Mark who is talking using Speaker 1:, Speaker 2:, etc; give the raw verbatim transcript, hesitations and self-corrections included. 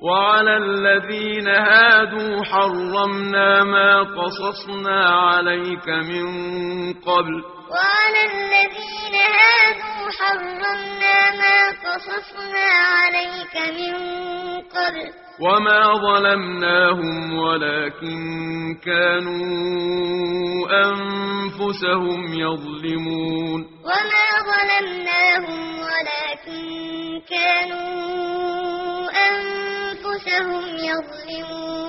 Speaker 1: وعلى الذين هادوا حرمنا ما قصصنا عليك من قبل
Speaker 2: وعلى الذين هادوا حرمنا ما قصصنا عليك من قبل
Speaker 1: وما ظلمناهم ولكن كانوا أنفسهم يظلمون
Speaker 2: وما ظلمناهم ولكن كانوا أنفسهم يظلمون